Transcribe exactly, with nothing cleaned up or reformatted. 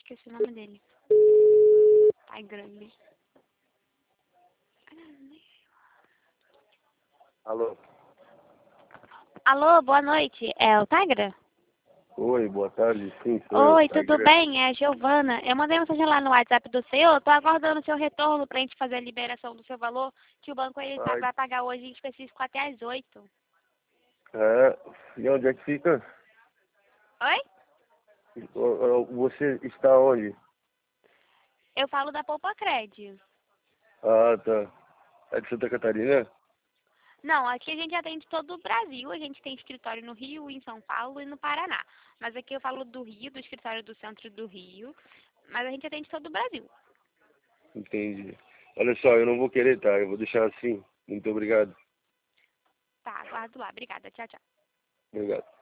esqueci o nome dele. Pai grande. Alô? Alô, boa noite. É o Tigra? Oi, boa tarde. Sim, sou eu. Oi, Tá tudo bem? É a Giovana. Eu mandei mensagem lá no WhatsApp do senhor. Tô aguardando o seu retorno pra gente fazer a liberação do seu valor, que o banco ele tá- Ai, vai pagar hoje em específico até às oito. é, e onde é que fica? Oi? Ô, ô, Você está onde? Eu falo da Poupa Cred. Ah, tá. É de Santa Catarina? Não, aqui a gente atende todo o Brasil. A gente tem escritório no Rio, em São Paulo e no Paraná. Mas aqui eu falo do Rio, do escritório do centro do Rio. Mas a gente atende todo o Brasil. Entendi. Olha só, eu não vou querer, tá? Eu vou deixar assim. Muito obrigado. Tá, aguardo lá. Obrigada. Tchau, tchau. Obrigado.